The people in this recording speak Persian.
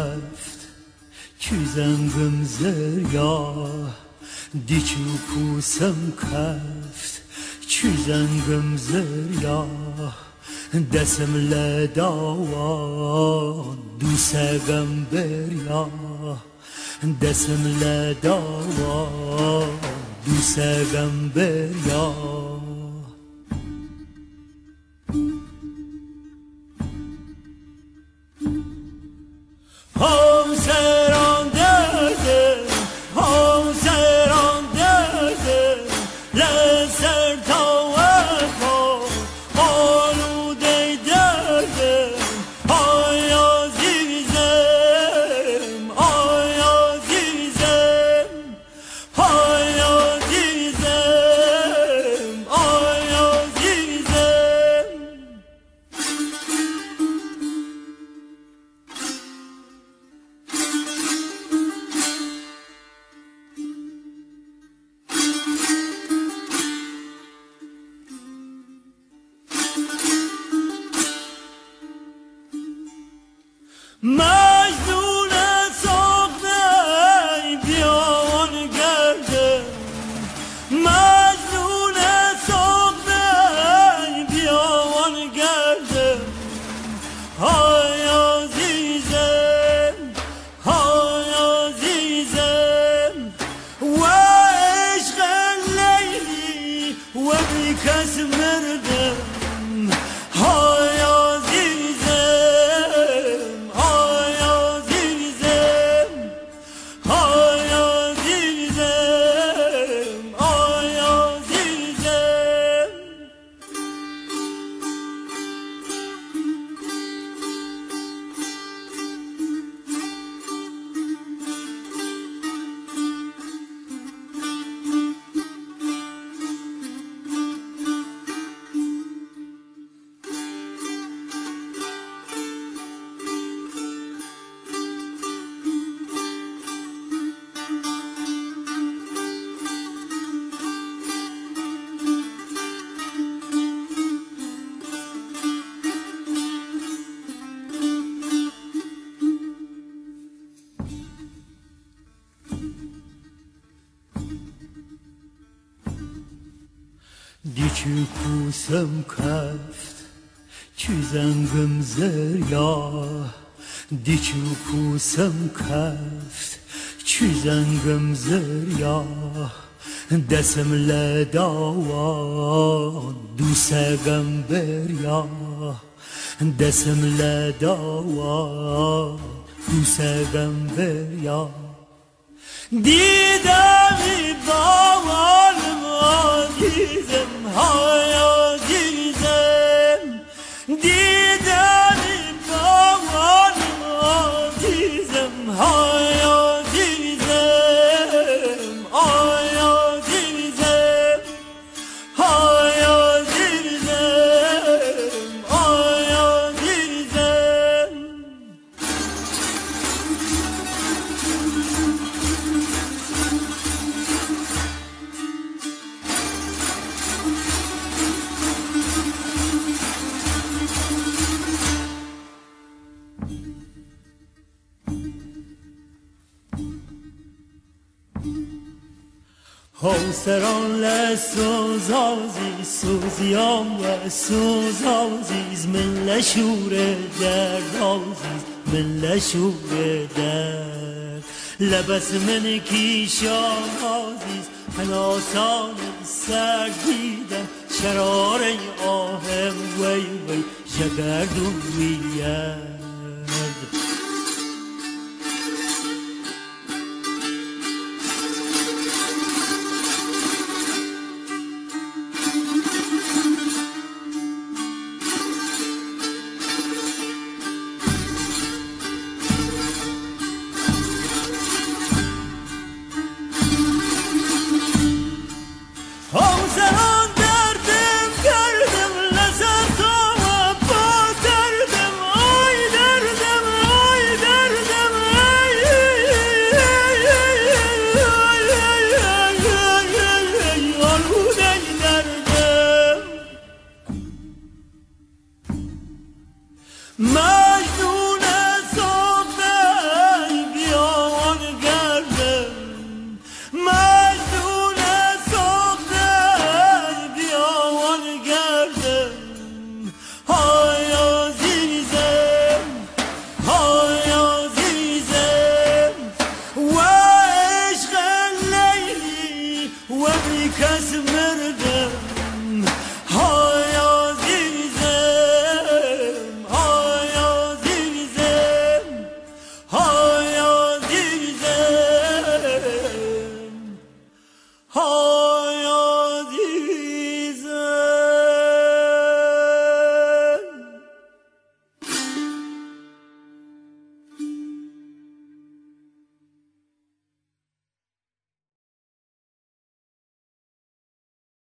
keft Küzengim zerya Diçu pusem keft Küzengim zerya Desimle dava Dusegem berya Desimle dava Dusegem berya Hamseran derdim, hamseran derdim Lezer taveko, alude derdim Ay azizem, ay azizem Ay azizem, ay azizem مجنون ساخته بیان گردم مجنون ساخته بیان گردم های عزیزم های عزیزم و عشق لیلی و بی کس مردم های دیچو کوسم کفت چیزنگم زریا دیچو کوسم کفت چیزنگم زریا دسم لداوا دوسگم بریا دسم لداوا دوسگم بریا دیدمی باورم عزیزم های عزیزم دیدمی باورم عزیزم های عزیزم های عزیزم های عزیزم های عزیزم Havseran lessons aziz Suziyam ve suz aziz Minle şure derd aziz Minle şure derd Lebes min kişan aziz Helasan serdidem Şerare ahem vey vey Jegerdun viyed Havseran derdim gördüm lezzet ama batırdım haydi کس